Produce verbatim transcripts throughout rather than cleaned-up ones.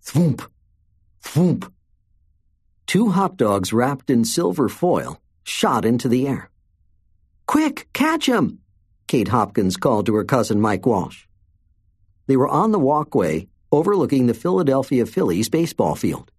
Thwoomp! Thwoomp! Two hot dogs wrapped in silver foil shot into the air. "Quick, catch 'em!" Kate Hopkins called to her cousin Mike Walsh. They were on the walkway overlooking the Philadelphia Phillies baseball field.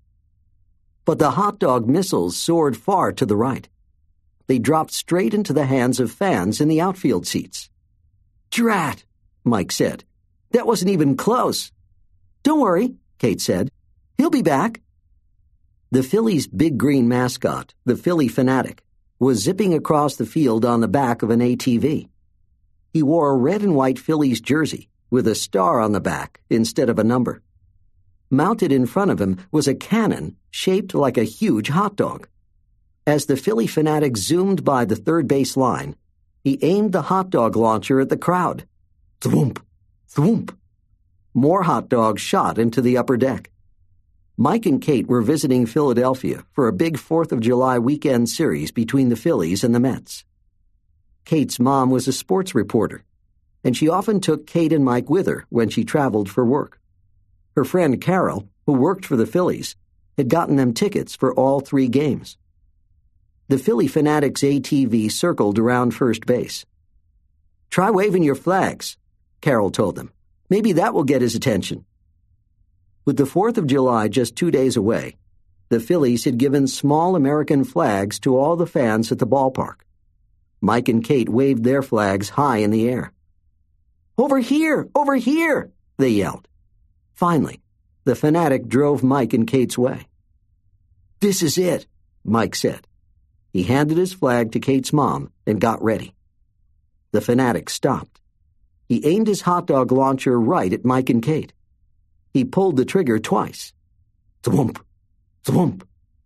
But the hot dog missiles soared far to the right. They dropped straight into the hands of fans in the outfield seats. "Drat," Mike said. "That wasn't even close." "Don't worry," Kate said. "He'll be back." The Phillies' big green mascot, the Phillie Phanatic, was zipping across the field on the back of an A T V. He wore a red and white Phillies jersey with a star on the back instead of a number. Mounted in front of him was a cannon shaped like a huge hot dog. As the Phillie Phanatic zoomed by the third base line, he aimed the hot dog launcher at the crowd. Thwoomp! Thwoomp! More hot dogs shot into the upper deck. Mike and Kate were visiting Philadelphia for a big fourth of July weekend series between the Phillies and the Mets. Kate's mom was a sports reporter, and she often took Kate and Mike with her when she traveled for work. Her friend Carol, who worked for the Phillies, had gotten them tickets for all three games. The Phillie Phanatic's A T V circled around first base. "Try waving your flags," Carol told them. "Maybe that will get his attention." With the fourth of July just two days away, the Phillies had given small American flags to all the fans at the ballpark. Mike and Kate waved their flags high in the air. "Over here! Over here!" they yelled. Finally, the Phanatic drove Mike and Kate's way. "This is it," Mike said. He handed his flag to Kate's mom and got ready. The Phanatic stopped. He aimed his hot dog launcher right at Mike and Kate. He pulled the trigger twice. Thwoomp! Thwoomp!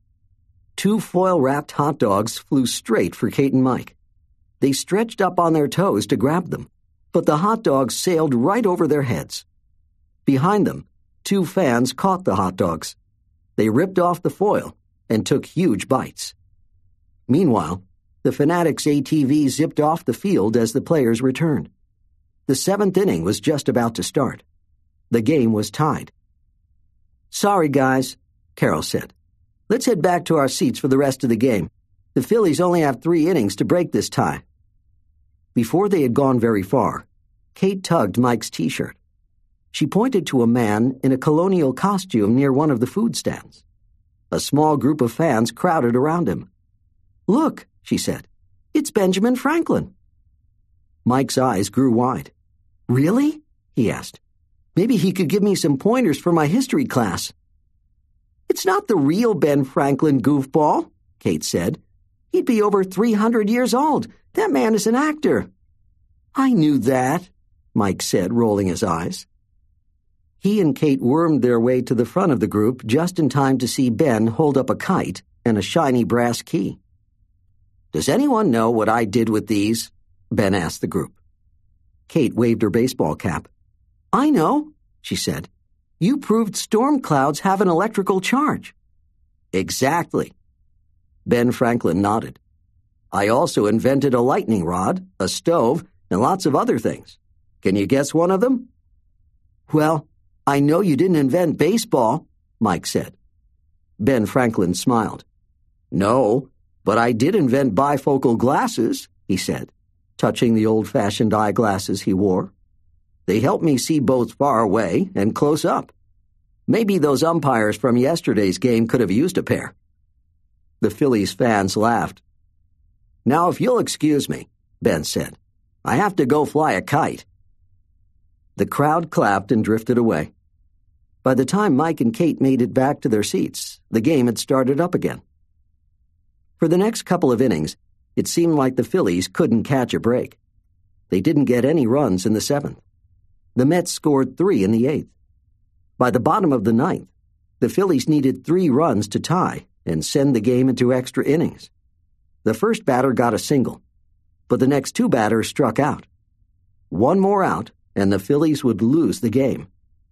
Two foil-wrapped hot dogs flew straight for Kate and Mike. They stretched up on their toes to grab them, but the hot dogs sailed right over their heads. Behind them, two fans caught the hot dogs. They ripped off the foil and took huge bites. Meanwhile, the Phanatic's A T V zipped off the field as the players returned. The seventh inning was just about to start. The game was tied. "Sorry, guys," Carol said. "Let's head back to our seats for the rest of the game. The Phillies only have three innings to break this tie." Before they had gone very far, Kate tugged Mike's T-shirt. She pointed to a man in a colonial costume near one of the food stands. A small group of fans crowded around him. "Look," she said, "it's Benjamin Franklin." Mike's eyes grew wide. "Really?" he asked. "Maybe he could give me some pointers for my history class." "It's not the real Ben Franklin, goofball," Kate said. "He'd be over three hundred years old. That man is an actor." "I knew that," Mike said, rolling his eyes. He and Kate wormed their way to the front of the group just in time to see Ben hold up a kite and a shiny brass key. "Does anyone know what I did with these?" Ben asked the group. Kate waved her baseball cap. "I know," she said. "You proved storm clouds have an electrical charge." "Exactly." Ben Franklin nodded. "I also invented a lightning rod, a stove, and lots of other things. Can you guess one of them?" "Well, I know you didn't invent baseball," Mike said. Ben Franklin smiled. "No, but I did invent bifocal glasses," he said, touching the old-fashioned eyeglasses he wore. "They help me see both far away and close up. Maybe those umpires from yesterday's game could have used a pair." The Phillies fans laughed. "Now, if you'll excuse me," Ben said, "I have to go fly a kite." The crowd clapped and drifted away. By the time Mike and Kate made it back to their seats, the game had started up again. For the next couple of innings, it seemed like the Phillies couldn't catch a break. They didn't get any runs in the seventh. The Mets scored three in the eighth. By the bottom of the ninth, the Phillies needed three runs to tie and send the game into extra innings. The first batter got a single, but the next two batters struck out. One more out, and the Phillies would lose the game.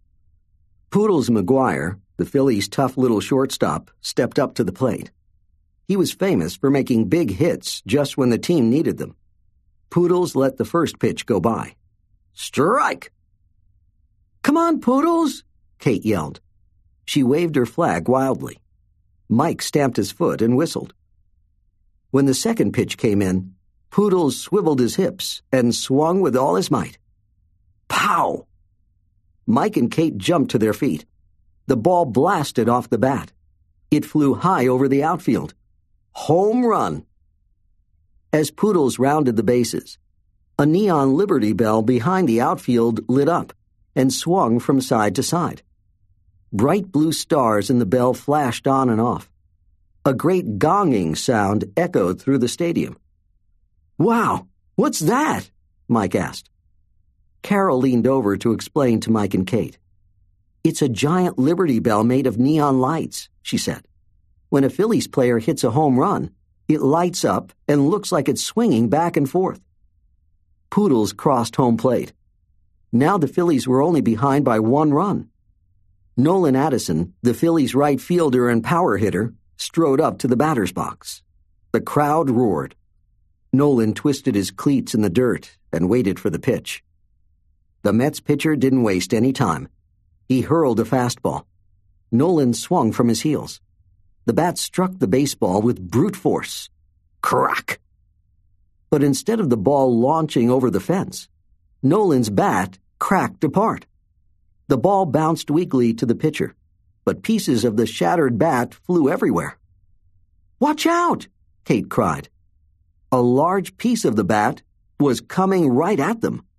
Poodles McGuire, the Phillies' tough little shortstop, stepped up to the plate. He was famous for making big hits just when the team needed them. Poodles let the first pitch go by. "Strike!" "Come on, Poodles!" Kate yelled. She waved her flag wildly. Mike stamped his foot and whistled. When the second pitch came in, Poodles swiveled his hips and swung with all his might. Pow! Mike and Kate jumped to their feet. The ball blasted off the bat. It flew high over the outfield. Home run! As Poodles rounded the bases, a neon Liberty Bell behind the outfield lit up and swung from side to side. Bright blue stars in the bell flashed on and off. A great gonging sound echoed through the stadium. Wow, what's that? Mike asked. Carol leaned over to explain to Mike and Kate. It's a giant Liberty Bell made of neon lights, she said. When a Phillies player hits a home run, it lights up and looks like it's swinging back and forth. Poodles crossed home plate. Now the Phillies were only behind by one run. Nolan Addison, the Phillies' right fielder and power hitter, strode up to the batter's box. The crowd roared. Nolan twisted his cleats in the dirt and waited for the pitch. The Mets pitcher didn't waste any time. He hurled a fastball. Nolan swung from his heels. The bat struck the baseball with brute force. Crack! But instead of the ball launching over the fence, Nolan's bat cracked apart. The ball bounced weakly to the pitcher, but pieces of the shattered bat flew everywhere. Watch out! Kate cried. A large piece of the bat was coming right at them.